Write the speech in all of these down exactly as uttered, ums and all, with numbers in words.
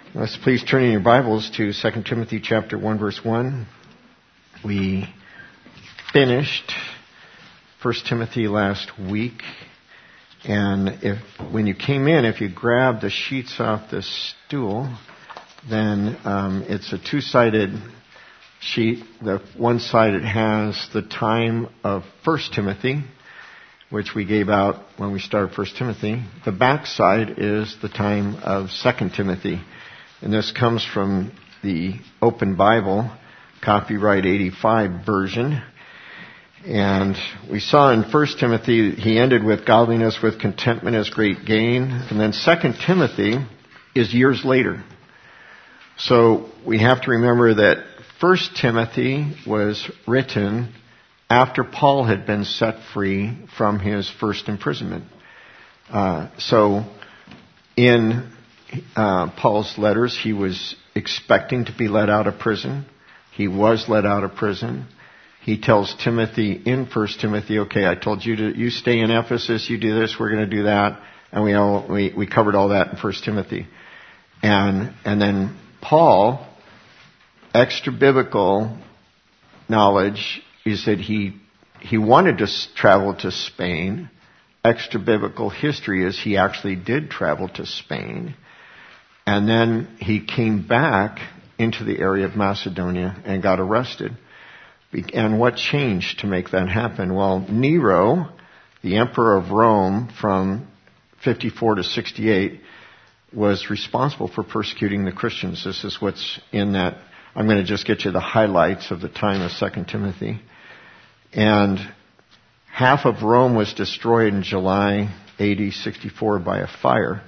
Let's please turn in your Bibles to Second Timothy chapter one, verse one. We finished First Timothy last week, and if when you came in, if you grabbed the sheets off the stool, then um, it's a two-sided sheet. The one side it has the time of First Timothy, which we gave out when we started First Timothy. The back side is the time of Second Timothy. And this comes from the Open Bible, copyright eighty-five version. And we saw in First Timothy, he ended with godliness with contentment as great gain. And then Second Timothy is years later. So we have to remember that First Timothy was written after Paul had been set free from his first imprisonment. Uh, so in uh, Paul's letters, he was expecting to be let out of prison. He was let out of prison. He tells Timothy in First Timothy, okay, I told you to, you stay in Ephesus, you do this, we're going to do that. And we all, we, we covered all that in First Timothy. And, and then Paul, extra biblical knowledge is that he, he wanted to travel to Spain. Extra biblical history is he actually did travel to Spain. And then he came back into the area of Macedonia and got arrested. And what changed to make that happen? Well, Nero, the emperor of Rome from fifty-four to sixty-eight, was responsible for persecuting the Christians. This is what's in that. I'm going to just get you the highlights of the time of Second Timothy. And half of Rome was destroyed in July A D sixty-four by a fire.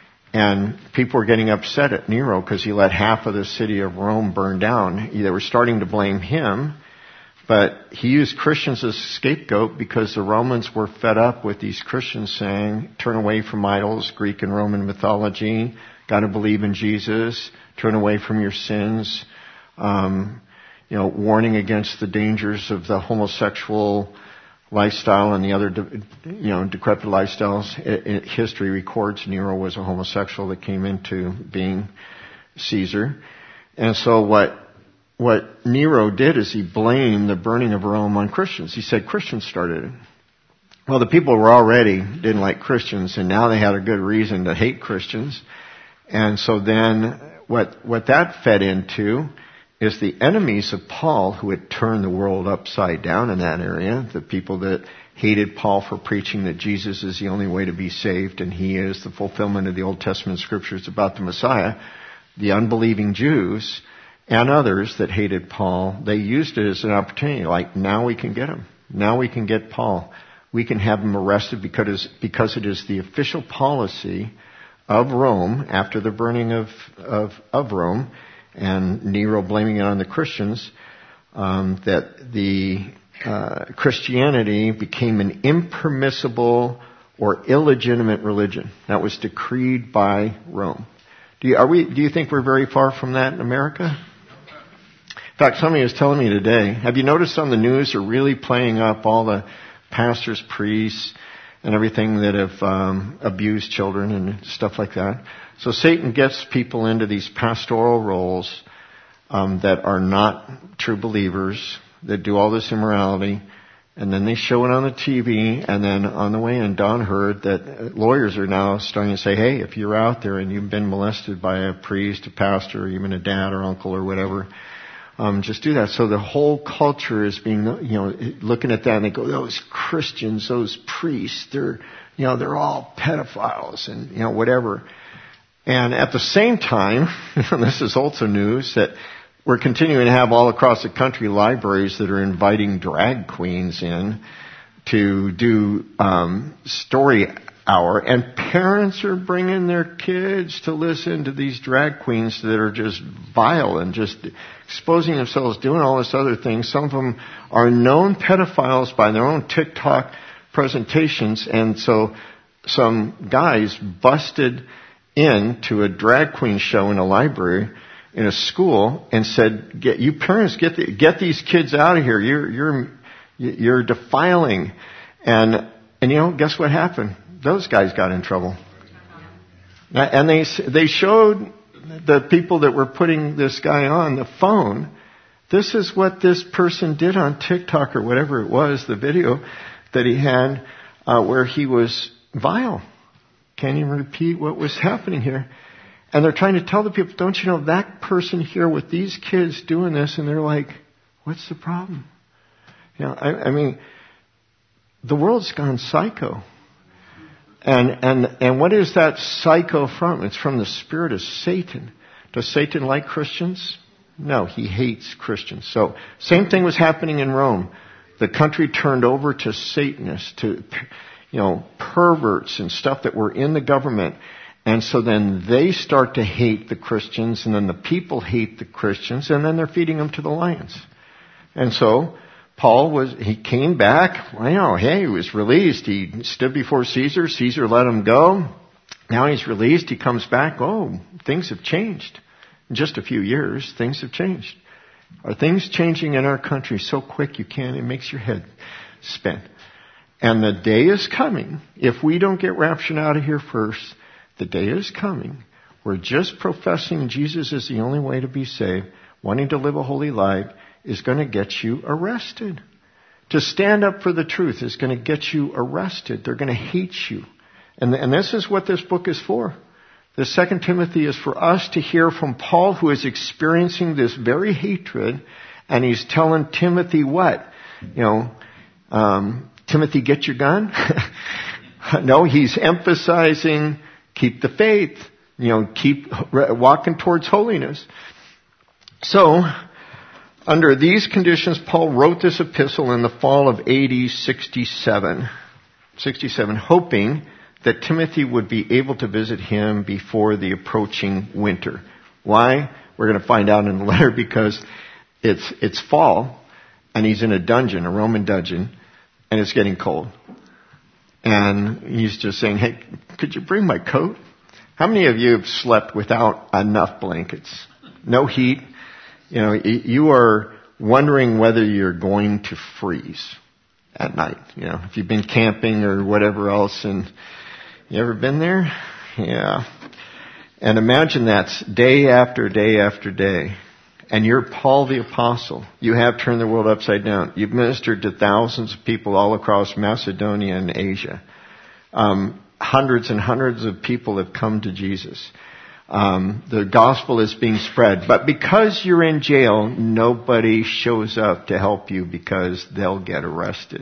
And people were getting upset at Nero because he let half of the city of Rome burn down. They were starting to blame him. But he used Christians as a scapegoat because the Romans were fed up with these Christians saying, turn away from idols, Greek and Roman mythology, got to believe in Jesus, turn away from your sins, um, you know, warning against the dangers of the homosexual lifestyle and the other, you know, decrepit lifestyles. It, it, history records Nero was a homosexual that came into being Caesar. And so what What Nero did is he blamed the burning of Rome on Christians. He said Christians started it. Well, the people were already didn't like Christians, and now they had a good reason to hate Christians. And so then what what that fed into is the enemies of Paul, who had turned the world upside down in that area, the people that hated Paul for preaching that Jesus is the only way to be saved, and he is the fulfillment of the Old Testament scriptures about the Messiah. The unbelieving Jews and others that hated Paul, they used it as an opportunity, like, now we can get him. Now we can get Paul. We can have him arrested because, because it is the official policy of Rome after the burning of, of, of Rome, and Nero blaming it on the Christians, um, that the uh, Christianity became an impermissible or illegitimate religion. That was decreed by Rome. Do you, are we, do you think we're very far from that in America? In fact, somebody was telling me today, have you noticed on the news they're really playing up all the pastors, priests, and everything that have um, abused children and stuff like that? So Satan gets people into these pastoral roles um, that are not true believers, that do all this immorality, and then they show it on the T V, and then on the way in, Don heard that lawyers are now starting to say, hey, if you're out there and you've been molested by a priest, a pastor, or even a dad or uncle or whatever, Um, just do that. So the whole culture is being, you know, looking at that and they go, those Christians, those priests, they're, you know, they're all pedophiles and, you know, whatever. And at the same time, this is also news, that we're continuing to have all across the country libraries that are inviting drag queens in to do um, story hour, and parents are bringing their kids to listen to these drag queens that are just vile and just exposing themselves, doing all this other things. Some of them are known pedophiles by their own TikTok presentations, and so some guys busted into a drag queen show in a library in a school and said, "Get you parents, get the, get these kids out of here. You're you're you're defiling." And and you know, guess what happened? Those guys got in trouble. And they they showed the people that were putting this guy on the phone, this is what this person did on TikTok or whatever it was, the video that he had uh, where he was vile. Can you repeat what was happening here? And they're trying to tell the people, don't you know that person here with these kids doing this? And they're like, what's the problem? You know, I, I mean, the world's gone psycho. And, and, and what is that psycho from? It's from the spirit of Satan. Does Satan like Christians? No, he hates Christians. So, same thing was happening in Rome. The country turned over to Satanists, to, you know, perverts and stuff that were in the government. And so then they start to hate the Christians, and then the people hate the Christians, and then they're feeding them to the lions. And so, Paul was, he came back, well, you know, hey, he was released. He stood before Caesar. Caesar let him go. Now he's released. He comes back. Oh, things have changed. In just a few years, things have changed. Are things changing in our country so quick you can't, it makes your head spin. And the day is coming, if we don't get raptured out of here first, the day is coming. We're just professing Jesus is the only way to be saved, wanting to live a holy life, is going to get you arrested. To stand up for the truth is going to get you arrested. They're going to hate you. And, and this is what this book is for. The Second Timothy is for us to hear from Paul, who is experiencing this very hatred, and he's telling Timothy what? You know, um, Timothy, get your gun? No, he's emphasizing keep the faith. You know, keep walking towards holiness. So, under these conditions, Paul wrote this epistle in the fall of A D sixty-seven, sixty-seven, hoping that Timothy would be able to visit him before the approaching winter. Why? We're going to find out in the letter, because it's it's fall, and he's in a dungeon, a Roman dungeon, and it's getting cold. And he's just saying, hey, could you bring my coat? How many of you have slept without enough blankets? No heat. You know, you are wondering whether you're going to freeze at night. You know, if you've been camping or whatever else, and you ever been there? Yeah. And imagine that's day after day after day. And you're Paul the Apostle. You have turned the world upside down. You've ministered to thousands of people all across Macedonia and Asia. Um, hundreds and hundreds of people have come to Jesus. Um, the gospel is being spread. But because you're in jail, nobody shows up to help you because they'll get arrested.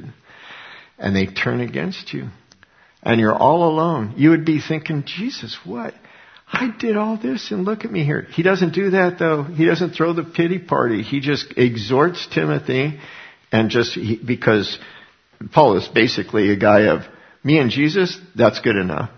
And they turn against you. And you're all alone. You would be thinking, Jesus, what? I did all this and look at me here. He doesn't do that though. He doesn't throw the pity party. He just exhorts Timothy, and just he, because Paul is basically a guy of me and Jesus, that's good enough.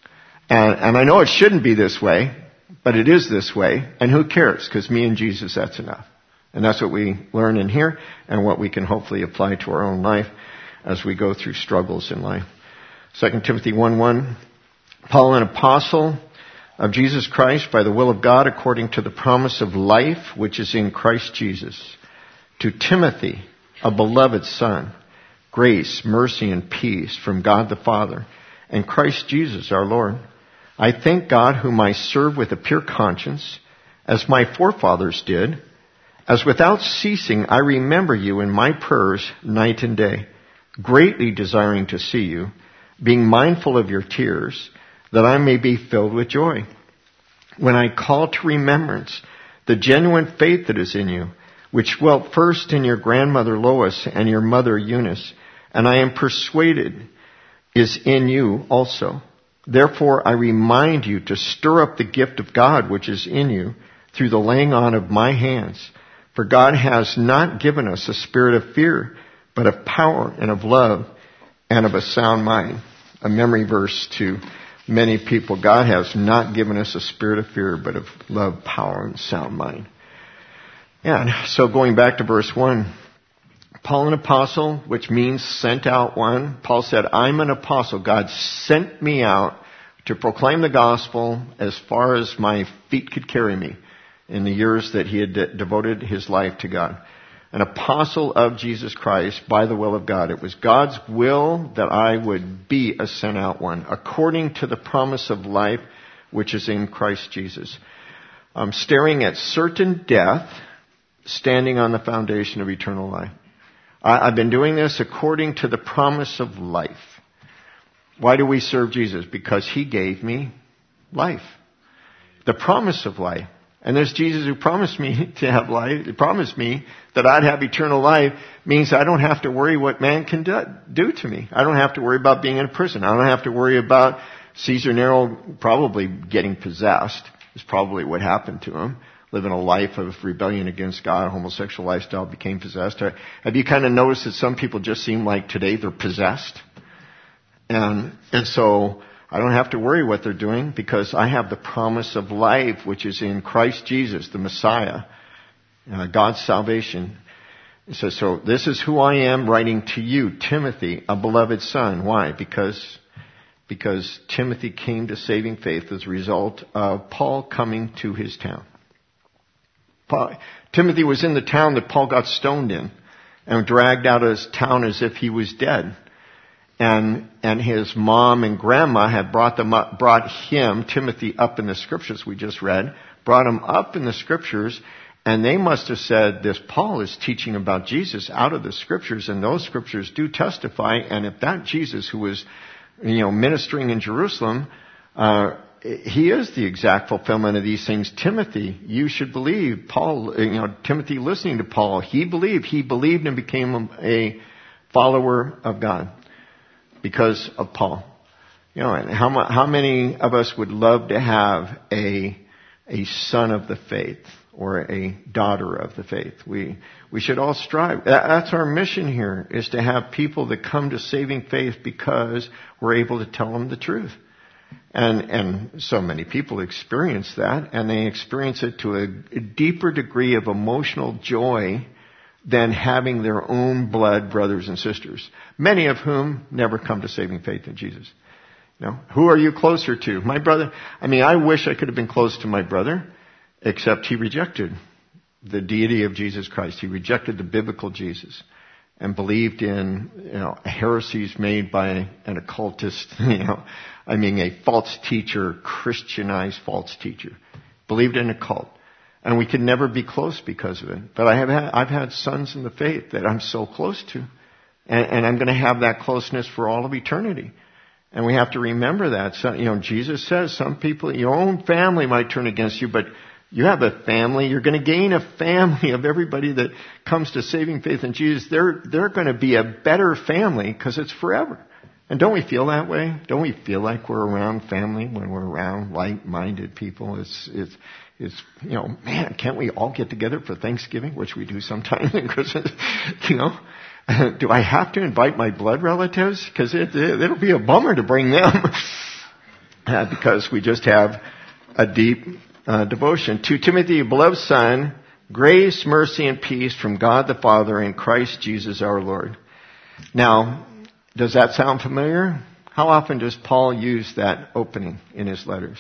And, and I know it shouldn't be this way, but it is this way. And who cares? Because me and Jesus, that's enough. And that's what we learn in here, and what we can hopefully apply to our own life as we go through struggles in life. Second Timothy one one, Paul, an apostle of Jesus Christ by the will of God, according to the promise of life which is in Christ Jesus. To Timothy, a beloved son, grace, mercy, and peace from God the Father and Christ Jesus our Lord. I thank God, whom I serve with a pure conscience, as my forefathers did, as without ceasing I remember you in my prayers night and day, greatly desiring to see you, being mindful of your tears, that I may be filled with joy. When I call to remembrance the genuine faith that is in you, which dwelt first in your grandmother Lois and your mother Eunice, and I am persuaded is in you also. Therefore I remind you to stir up the gift of God which is in you through the laying on of my hands. For God has not given us a spirit of fear, but of power and of love and of a sound mind. A memory verse to many people. God has not given us a spirit of fear, but of love, power, and sound mind. And so going back to verse one, Paul an apostle, which means sent out one. Paul said, I'm an apostle. God sent me out to proclaim the gospel as far as my feet could carry me in the years that he had de- devoted his life to God. An apostle of Jesus Christ by the will of God. It was God's will that I would be a sent out one, according to the promise of life which is in Christ Jesus. um, staring at certain death, standing on the foundation of eternal life. I, I've been doing this according to the promise of life. Why do we serve Jesus? Because he gave me life. The promise of life. And there's Jesus who promised me to have life. He promised me that I'd have eternal life means I don't have to worry what man can do, do to me. I don't have to worry about being in prison. I don't have to worry about Caesar Nero probably getting possessed. Is probably what happened to him. Living a life of rebellion against God, homosexual lifestyle, became possessed. Have you kind of noticed that some people just seem like today they're possessed? And, and so I don't have to worry what they're doing because I have the promise of life, which is in Christ Jesus, the Messiah, uh, God's salvation. It says, so this is who I am writing to you, Timothy, a beloved son. Why? Because, because Timothy came to saving faith as a result of Paul coming to his town. Paul, Timothy was in the town that Paul got stoned in and dragged out of his town as if he was dead. And, and his mom and grandma had brought them up, brought him, Timothy, up in the scriptures we just read, brought him up in the scriptures, and they must have said, this Paul is teaching about Jesus out of the scriptures, and those scriptures do testify, and if that Jesus who was, you know, ministering in Jerusalem, uh, he is the exact fulfillment of these things. Timothy, you should believe. Paul, you know, Timothy listening to Paul, he believed. He believed and became a follower of God. Because of Paul. You know, and how, how many of us would love to have a, a son of the faith or a daughter of the faith? We, we should all strive. That's our mission here, is to have people that come to saving faith because we're able to tell them the truth. And, and so many people experience that, and they experience it to a, a deeper degree of emotional joy than having their own blood brothers and sisters, many of whom never come to saving faith in Jesus. You know, who are you closer to? My brother. I mean, I wish I could have been close to my brother, except he rejected the deity of Jesus Christ. He rejected the biblical Jesus and believed in, you know, heresies made by an occultist, you know, I mean, a false teacher, Christianized false teacher, believed in a cult. And we could never be close because of it. But I have had, I've had sons in the faith that I'm so close to. And, and I'm going to have that closeness for all of eternity. And we have to remember that. So, you know, Jesus says some people, your own family might turn against you, but you have a family. You're going to gain a family of everybody that comes to saving faith in Jesus. They're, they're going to be a better family because it's forever. And don't we feel that way? Don't we feel like we're around family when we're around like-minded people? It's, it's, it's, you know, man, can't we all get together for Thanksgiving, which we do sometimes in Christmas? You know, do I have to invite my blood relatives? Because it, it, it'll be a bummer to bring them. uh, because we just have a deep uh, devotion. To Timothy, a beloved son, grace, mercy, and peace from God the Father and Christ Jesus our Lord. Now, does that sound familiar? How often does Paul use that opening in his letters?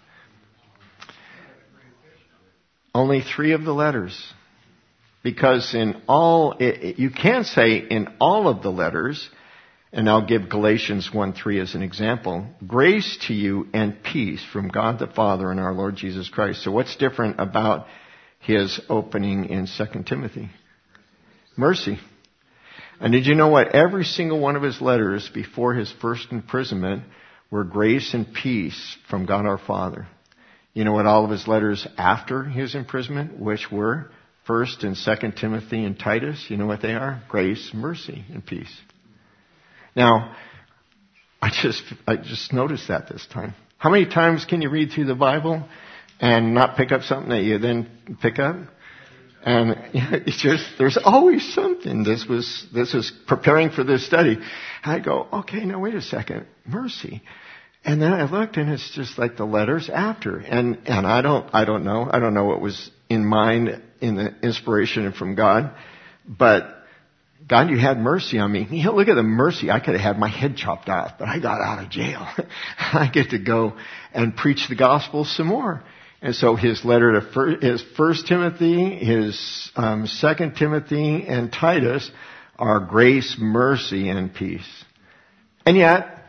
Only three of the letters. Because in all, it, you can say in all of the letters, and I'll give Galatians one three as an example, grace to you and peace from God the Father and our Lord Jesus Christ. So what's different about his opening in Second Timothy? Mercy. And did you know what? Every single one of his letters before his first imprisonment were grace and peace from God our Father. You know what all of his letters after his imprisonment, which were First and Second Timothy and Titus, you know what they are? Grace, mercy, and peace. Now, I just I just noticed that this time. How many times can you read through the Bible and not pick up something that you then pick up? And it's just, there's always something. This was, this was preparing for this study. I go, okay, now wait a second. Mercy. And then I looked and it's just like the letters after. And, and I don't, I don't know. I don't know what was in mind in the inspiration from God. But God, you had mercy on me. You know, look at the mercy. I could have had my head chopped off, but I got out of jail. I get to go and preach the gospel some more. And so his letter to first, his First Timothy, his um, Second Timothy, and Titus are grace, mercy, and peace. And yet,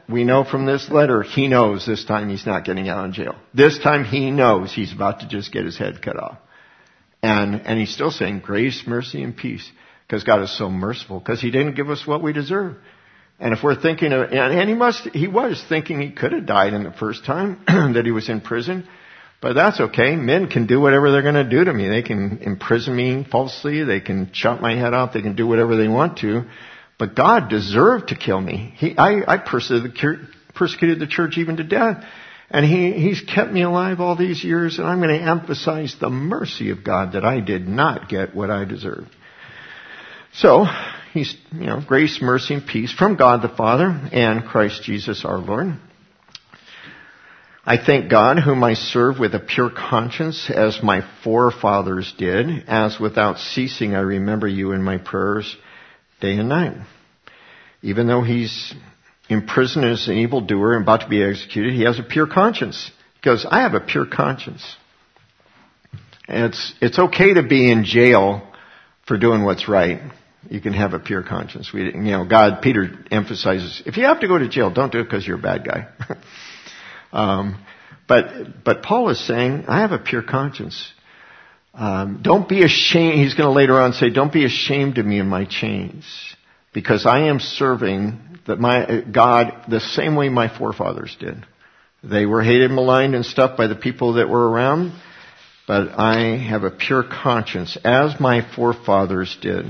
we know from this letter, he knows this time he's not getting out of jail. This time he knows he's about to just get his head cut off. And, and he's still saying grace, mercy, and peace. Because God is so merciful. Because he didn't give us what we deserve. And if we're thinking of, and he must, he was thinking he could have died in the first time that he was in prison. But that's okay. Men can do whatever they're going to do to me. They can imprison me falsely. They can chop my head off. They can do whatever they want to. But God deserved to kill me. He, I, I persecuted, persecuted the church even to death. And he, he's kept me alive all these years. And I'm going to emphasize the mercy of God that I did not get what I deserved. So, he's, you know, grace, mercy, and peace from God the Father and Christ Jesus our Lord. I thank God, whom I serve with a pure conscience, as my forefathers did, as without ceasing I remember you in my prayers day and night. Even though he's in prison as an evildoer and about to be executed, he has a pure conscience. He goes, I have a pure conscience. And it's, it's okay to be in jail for doing what's right. You can have a pure conscience. We, you know, God, Peter emphasizes, if you have to go to jail, don't do it because you're a bad guy. um, but, but Paul is saying, I have a pure conscience. Um, don't be ashamed. He's going to later on say, don't be ashamed of me in my chains, because I am serving that my God the same way my forefathers did. They were hated, maligned, and stuff by the people that were around, but I have a pure conscience, as my forefathers did.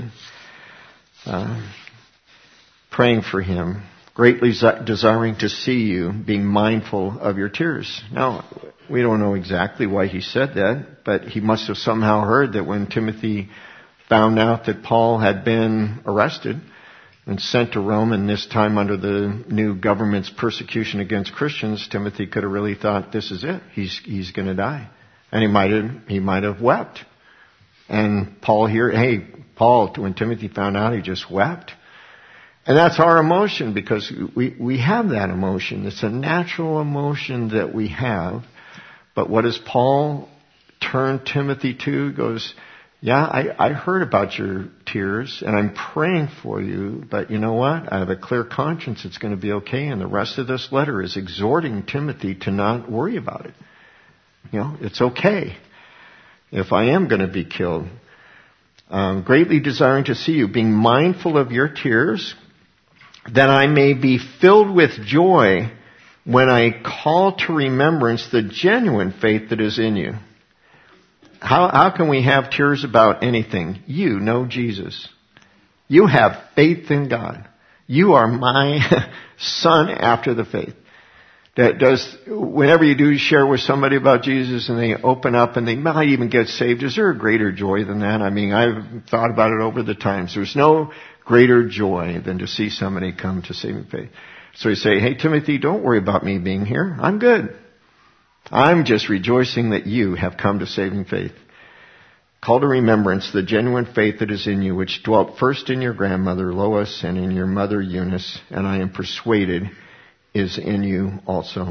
Uh, praying for him, greatly desiring to see you, being mindful of your tears. Now, we don't know exactly why he said that, but he must have somehow heard that when Timothy found out that Paul had been arrested and sent to Rome, and this time under the new government's persecution against Christians, Timothy could have really thought, this is it. He's, he's going to die. And he might have, he might have wept. And Paul here, hey, Paul, when Timothy found out, he just wept. And that's our emotion, because we, we have that emotion. It's a natural emotion that we have. But what does Paul turn Timothy to? He goes, yeah, I, I heard about your tears, and I'm praying for you, but you know what? I have a clear conscience. It's going to be okay. And the rest of this letter is exhorting Timothy to not worry about it. You know, it's okay if I am going to be killed. Um, greatly desiring to see you, being mindful of your tears, that I may be filled with joy when I call to remembrance the genuine faith that is in you. How, how can we have tears about anything? You know Jesus. You have faith in God. You are my son after the faith. That does, whenever you do share with somebody about Jesus and they open up and they might even get saved, is there a greater joy than that? I mean, I've thought about it over the times. There's no greater joy than to see somebody come to saving faith. So you say, hey, Timothy, don't worry about me being here. I'm good. I'm just rejoicing that you have come to saving faith. Call to remembrance the genuine faith that is in you, which dwelt first in your grandmother Lois and in your mother Eunice, and I am persuaded is in you also.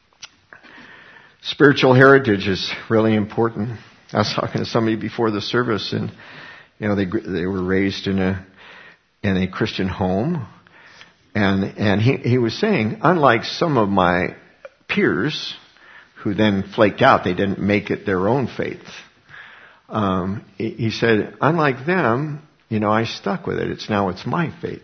Spiritual heritage is really important. I was talking to somebody before the service, and you know they they were raised in a in a Christian home, and and he he was saying, unlike some of my peers who then flaked out, they didn't make it their own faith. Um, he, he said, unlike them, you know, I stuck with it. It's now it's my faith,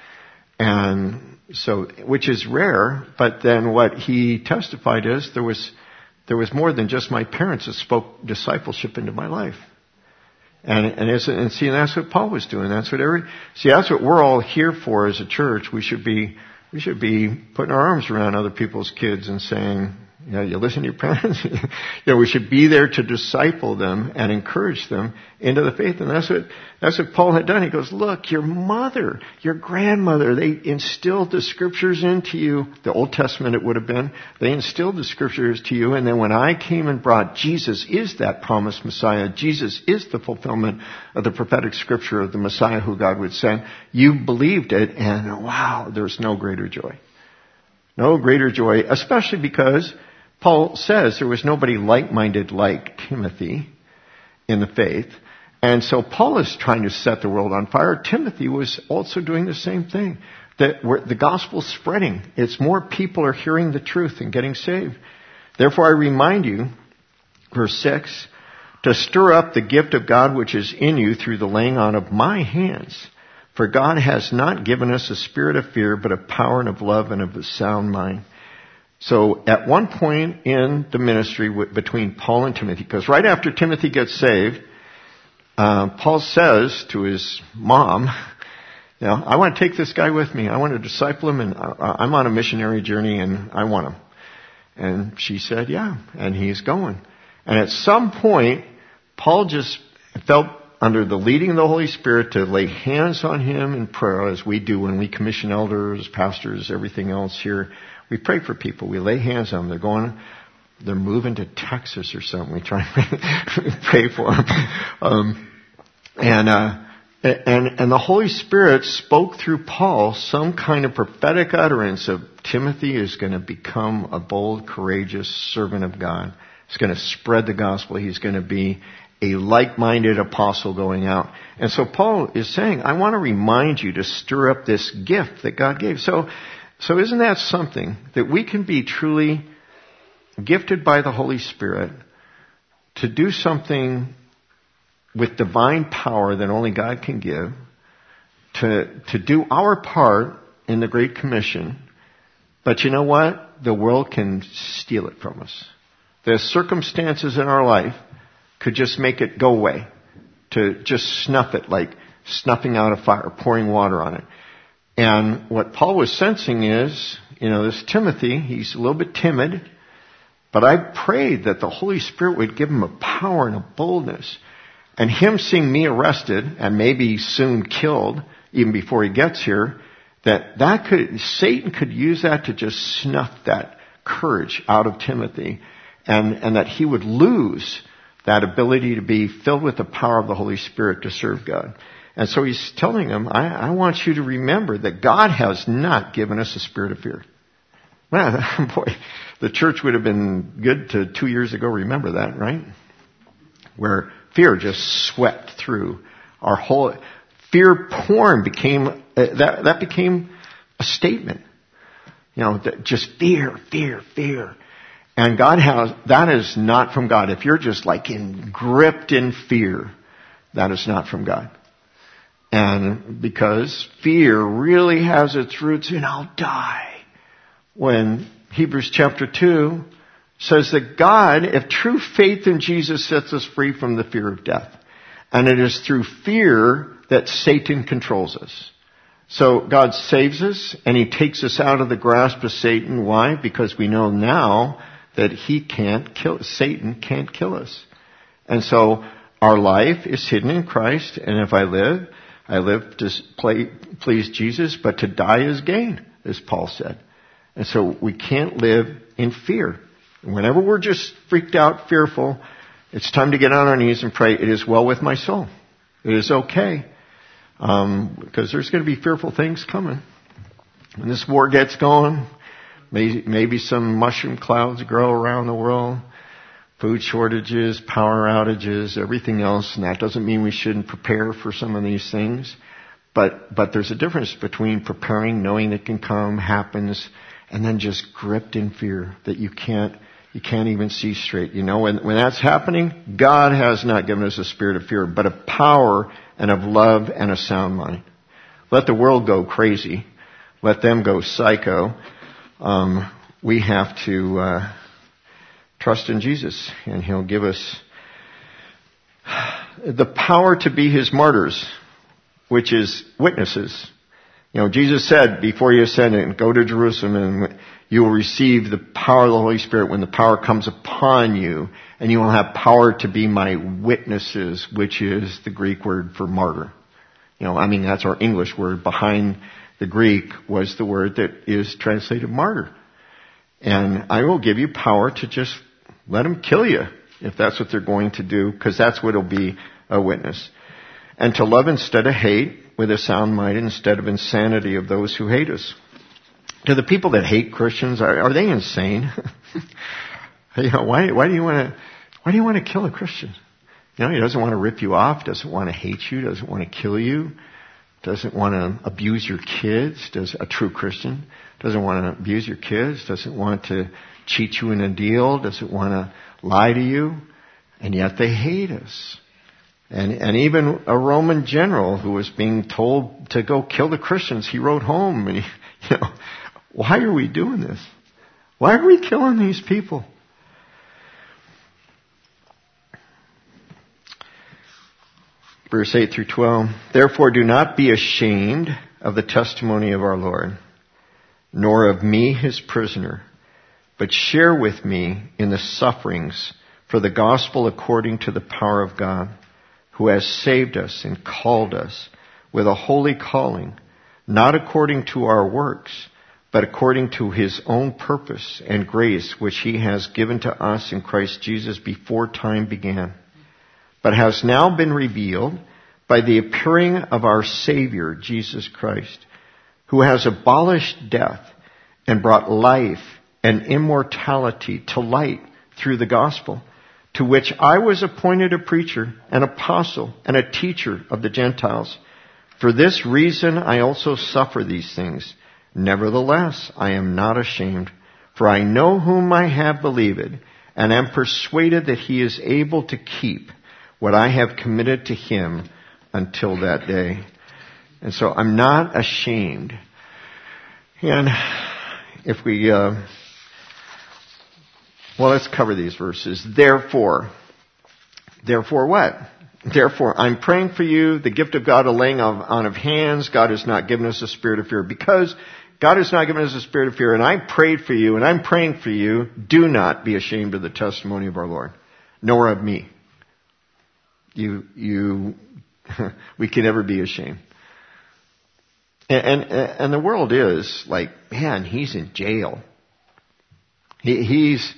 and so, which is rare, but then what he testified is there was, there was more than just my parents that spoke discipleship into my life. And, and, it's, and see, that's what Paul was doing. That's what every, see, that's what we're all here for as a church. We should be, we should be putting our arms around other people's kids and saying, you know, you listen to your parents. You know, we should be there to disciple them and encourage them into the faith. And that's what, that's what Paul had done. He goes, look, your mother, your grandmother, they instilled the scriptures into you. The Old Testament it would have been. They instilled the scriptures to you. And then when I came and brought Jesus is that promised Messiah. Jesus is the fulfillment of the prophetic scripture of the Messiah who God would send. You believed it, and wow, there's no greater joy. No greater joy, especially because Paul says there was nobody like-minded like Timothy in the faith. And so Paul is trying to set the world on fire. Timothy was also doing the same thing. that we're, the gospel's spreading. It's more people are hearing the truth and getting saved. Therefore I remind you, verse six, to stir up the gift of God which is in you through the laying on of my hands. For God has not given us a spirit of fear, but of power and of love and of a sound mind. So at one point in the ministry between Paul and Timothy, because right after Timothy gets saved, uh, Paul says to his mom, you know, I want to take this guy with me. I want to disciple him, and I'm on a missionary journey, and I want him. And she said, yeah, and he's going. And at some point, Paul just felt under the leading of the Holy Spirit to lay hands on him in prayer, as we do when we commission elders, pastors, everything else here. We pray for people. We lay hands on them. They're going, they're moving to Texas or something. We try and pray for them. Um, and, uh, and, and the Holy Spirit spoke through Paul some kind of prophetic utterance of Timothy is going to become a bold, courageous servant of God. He's going to spread the gospel. He's going to be a like-minded apostle going out. And so Paul is saying, I want to remind you to stir up this gift that God gave. So, so isn't that something that we can be truly gifted by the Holy Spirit to do something with divine power that only God can give, to, to do our part in the Great Commission. But you know what? The world can steal it from us. The circumstances in our life could just make it go away, to just snuff it like snuffing out a fire, pouring water on it. And what Paul was sensing is, you know, this Timothy, he's a little bit timid, but I prayed that the Holy Spirit would give him a power and a boldness. And him seeing me arrested and maybe soon killed, even before he gets here, that that could, Satan could use that to just snuff that courage out of Timothy, and, and that he would lose that ability to be filled with the power of the Holy Spirit to serve God. And so he's telling him, I, I want you to remember that God has not given us a spirit of fear. Well, boy, the church would have been good to two years ago remember that, right? Where fear just swept through our whole, fear porn became, uh, that, that became a statement. You know, that just fear, fear, fear. And God has, that is not from God. If you're just like in, gripped in fear, that is not from God. And because fear really has its roots in I'll die. When Hebrews chapter two says that God, if true faith in Jesus sets us free from the fear of death. And it is through fear that Satan controls us. So God saves us and He takes us out of the grasp of Satan. Why? Because we know now that he can't kill, Satan can't kill us. And so our life is hidden in Christ, and if I live, I live to play, please Jesus, but to die is gain, as Paul said. And so we can't live in fear. Whenever we're just freaked out, fearful, it's time to get on our knees and pray, it is well with my soul. It is okay. Um, because there's going to be fearful things coming. When this war gets going, maybe, maybe some mushroom clouds grow around the world, food shortages, power outages, everything else. And that doesn't mean we shouldn't prepare for some of these things. But, but there's a difference between preparing, knowing it can come, happens, and then just gripped in fear that you can't, you can't even see straight. You know, when, when that's happening, God has not given us a spirit of fear, but of power and of love and a sound mind. Let the world go crazy. Let them go psycho. Um, we have to uh, trust in Jesus, and He'll give us the power to be His martyrs, which is witnesses. You know, Jesus said before He ascended, go to Jerusalem and you will receive the power of the Holy Spirit when the power comes upon you, and you will have power to be my witnesses, which is the Greek word for martyr. You know, I mean, that's our English word. Behind the Greek was the word that is translated martyr. And I will give you power to just let them kill you if that's what they're going to do, because that's what will be a witness. And to love instead of hate, with a sound mind instead of insanity of those who hate us. To the people that hate Christians, are, are they insane? You know, why, why do you want to, why do you want to kill a Christian? You know, he doesn't want to rip you off, doesn't want to hate you, doesn't want to kill you. doesn't want to abuse your kids, does a true Christian, doesn't want to abuse your kids, doesn't want to cheat you in a deal, doesn't want to lie to you, and yet they hate us. And, and even a Roman general who was being told to go kill the Christians, he wrote home and he, you know, why are we doing this? Why are we killing these people? Verse eight through twelve. Therefore do not be ashamed of the testimony of our Lord, nor of me his prisoner, but share with me in the sufferings for the gospel according to the power of God, who has saved us and called us with a holy calling, not according to our works, but according to his own purpose and grace, which he has given to us in Christ Jesus before time began, but has now been revealed by the appearing of our Savior, Jesus Christ, who has abolished death and brought life and immortality to light through the gospel, to which I was appointed a preacher, an apostle, and a teacher of the Gentiles. For this reason I also suffer these things. Nevertheless, I am not ashamed, for I know whom I have believed, and am persuaded that he is able to keep what I have committed to him until that day. And so I'm not ashamed. And if we, uh, well, let's cover these verses. Therefore, therefore what? Therefore, I'm praying for you, the gift of God, a laying on, on of hands. God has not given us a spirit of fear. Because God has not given us a spirit of fear, and I prayed for you, and I'm praying for you, do not be ashamed of the testimony of our Lord, nor of me. You, you, we can never be ashamed. And, and, and the world is like, man, he's in jail. He, he's,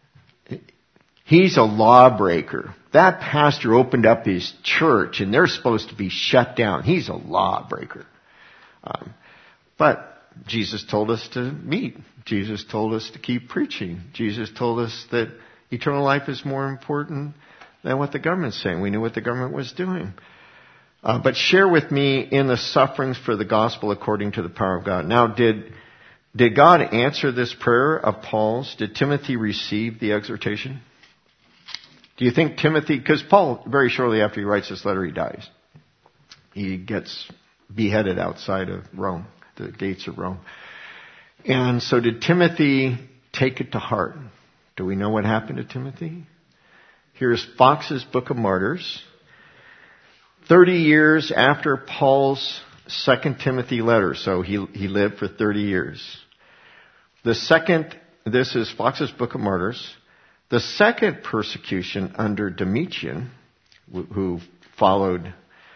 he's a lawbreaker. That pastor opened up his church and they're supposed to be shut down. He's a lawbreaker. Um, but Jesus told us to meet. Jesus told us to keep preaching. Jesus told us that eternal life is more important than what the government's saying. We knew what the government was doing. Uh, but share with me in the sufferings for the gospel according to the power of God. Now, did did God answer this prayer of Paul's? Did Timothy receive the exhortation? Do you think Timothy, because Paul, very shortly after he writes this letter, he dies. He gets beheaded outside of Rome, the gates of Rome. And so did Timothy take it to heart? Do we know what happened to Timothy? Here's Fox's Book of Martyrs. Thirty years after Paul's Second Timothy letter, so he he lived for thirty years. The second, this is Fox's Book of Martyrs. The second persecution under Domitian, who followed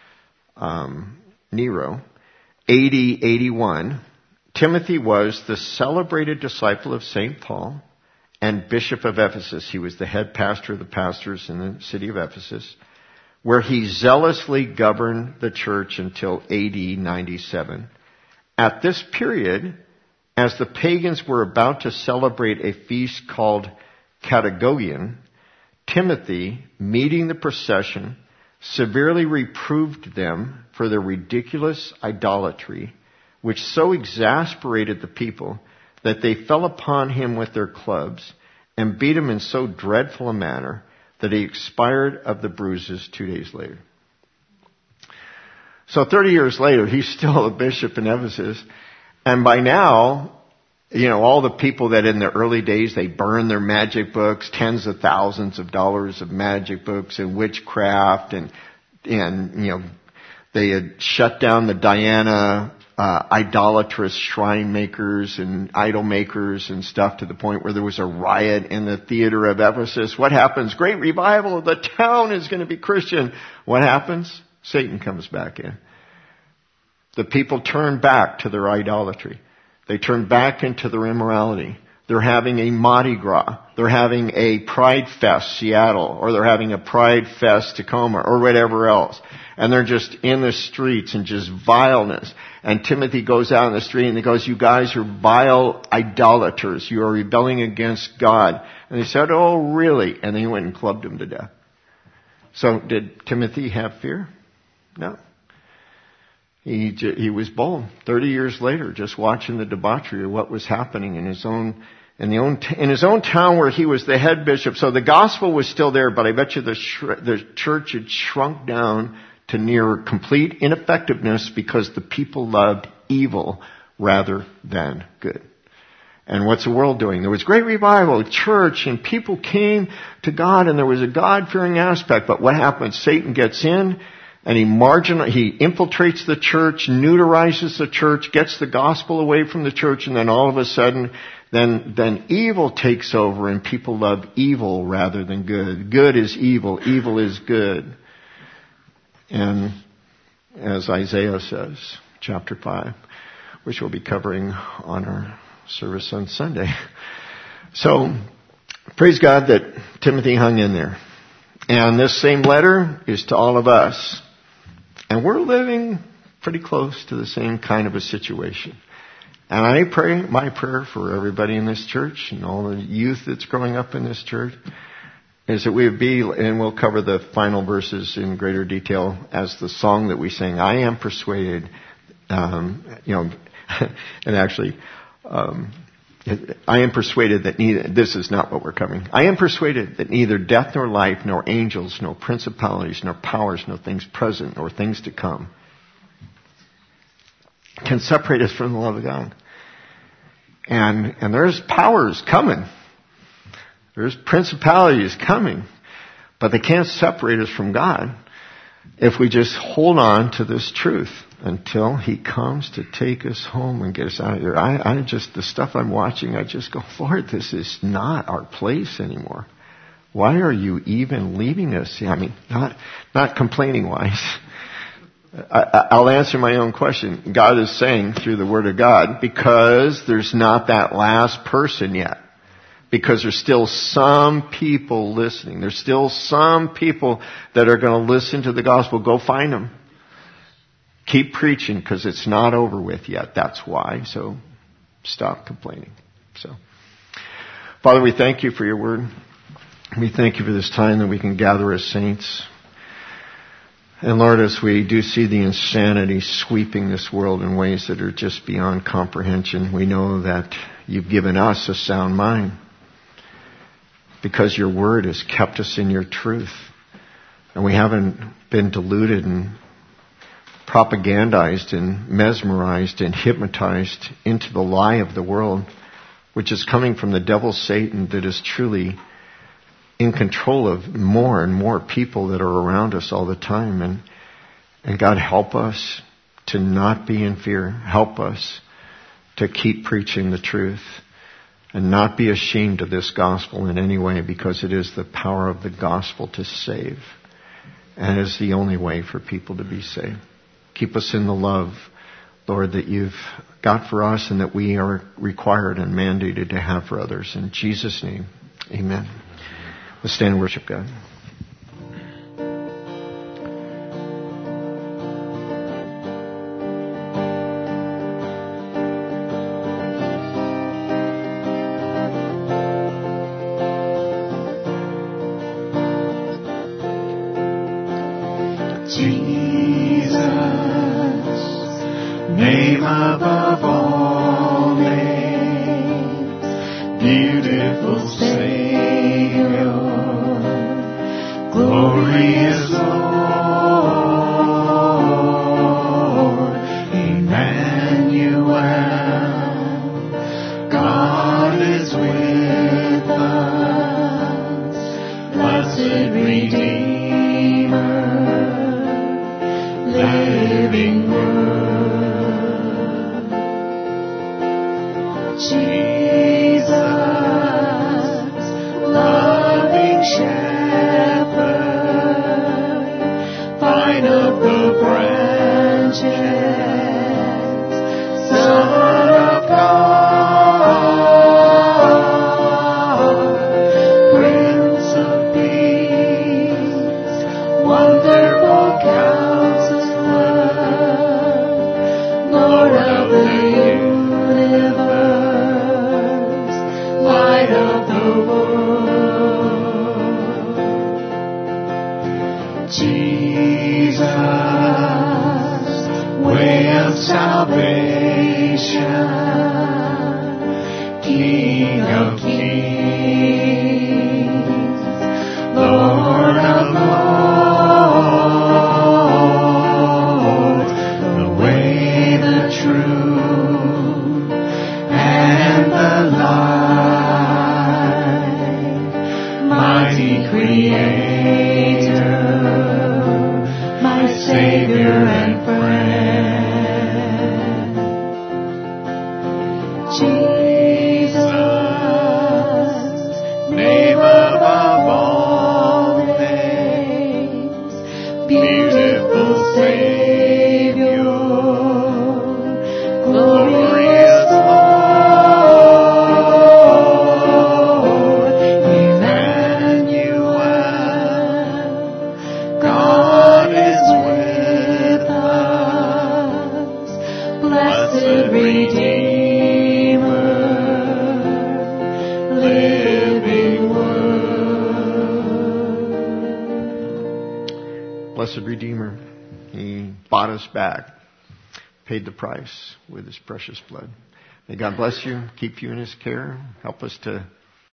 um, Nero, A D eighty-one, Timothy was the celebrated disciple of Saint Paul and Bishop of Ephesus. He was the head pastor of the pastors in the city of Ephesus, where he zealously governed the church until A D ninety-seven. At this period, as the pagans were about to celebrate a feast called Catagogion, Timothy, meeting the procession, severely reproved them for their ridiculous idolatry, which so exasperated the people that they fell upon him with their clubs and beat him in so dreadful a manner that he expired of the bruises two days later. So thirty years later, he's still a bishop in Ephesus. And by now, you know, all the people that in the early days, they burned their magic books, tens of thousands of dollars of magic books and witchcraft, and, and you know, they had shut down the Diana uh, idolatrous shrine makers and idol makers and stuff to the point where there was a riot in the theater of Ephesus. What happens? Great revival. The town is going to be Christian. What happens? Satan comes back in. The people turn back to their idolatry. They turn back into their immorality. They're having a Mardi Gras. They're having a Pride Fest Seattle, or they're having a Pride Fest Tacoma, or whatever else. And they're just in the streets and just vileness. And Timothy goes out in the street and he goes, you guys are vile idolaters. You are rebelling against God. And they said, oh, really? And they went and clubbed him to death. So did Timothy have fear? No. He he was bold. Thirty years later, just watching the debauchery of what was happening in his own in the own in his own town where he was the head bishop. So the gospel was still there, but I bet you the the church had shrunk down to near complete ineffectiveness because the people loved evil rather than good. And what's the world doing? There was great revival, church, and people came to God, and there was a God-fearing aspect. But what happens? Satan gets in, and he marginal, he infiltrates the church, neuterizes the church, gets the gospel away from the church, and then all of a sudden, then, then evil takes over, and people love evil rather than good. Good is evil, evil is good. And as Isaiah says, chapter five, which we'll be covering on our service on Sunday. So, praise God that Timothy hung in there. And this same letter is to all of us. And we're living pretty close to the same kind of a situation. And I pray, my prayer for everybody in this church and all the youth that's growing up in this church is that we would be, and we'll cover the final verses in greater detail as the song that we sing, I am persuaded, um, you know, and actually, um, I am persuaded that neither, this is not what we're covering. I am persuaded that neither death nor life, nor angels, nor principalities, nor powers, nor things present, nor things to come can separate us from the love of God. And, and there's powers coming. There's principalities coming. But they can't separate us from God if we just hold on to this truth until He comes to take us home and get us out of here. I, I just, the stuff I'm watching, I just go, Lord, this is not our place anymore. Why are you even leaving us? I mean, not, not complaining wise. I, I'll answer my own question. God is saying through the Word of God, because there's not that last person yet. Because there's still some people listening. There's still some people that are going to listen to the gospel. Go find them. Keep preaching because it's not over with yet. That's why. So stop complaining. So, Father, we thank you for your word. We thank you for this time that we can gather as saints. And Lord, as we do see the insanity sweeping this world in ways that are just beyond comprehension, we know that you've given us a sound mind. Because your word has kept us in your truth. And we haven't been deluded and propagandized and mesmerized and hypnotized into the lie of the world, which is coming from the devil Satan that is truly in control of more and more people that are around us all the time. And, and God, help us to not be in fear. Help us to keep preaching the truth. And not be ashamed of this gospel in any way, because it is the power of the gospel to save. And it is the only way for people to be saved. Keep us in the love, Lord, that you've got for us and that we are required and mandated to have for others. In Jesus' name, amen. Let's stand and worship God. Jesus, wait. of salvation, King of kings, Lord of lords, the way, the truth, and the life, mighty Creator, my Savior and friend. Jesus, name above all names, beautiful Savior, glorious Lord, Emmanuel, God is with us, blessed Redeemer, living Word. Blessed Redeemer, He bought us back, paid the price with His precious blood. May God bless you, keep you in His care, help us to